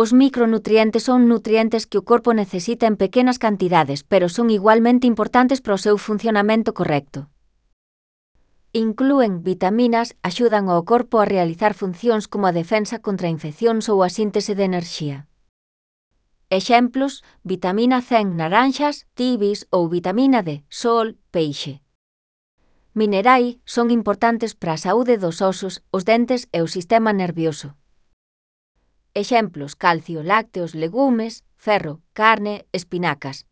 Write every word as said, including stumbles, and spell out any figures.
Os micronutrientes son nutrientes que o corpo necesita en pequenas cantidades, pero son igualmente importantes para o seu funcionamento correcto. Inclúen vitaminas, axudan ao corpo a realizar funcións como a defensa contra infeccións ou a síntese de enerxía. Exemplos: vitamina C en naranxas, tibis ou vitamina D, sol, peixe. Minerai son importantes para a saúde dos osos, os dentes e o sistema nervioso. Exemplos: calcio, lácteos, legumes, ferro, carne, espinacas.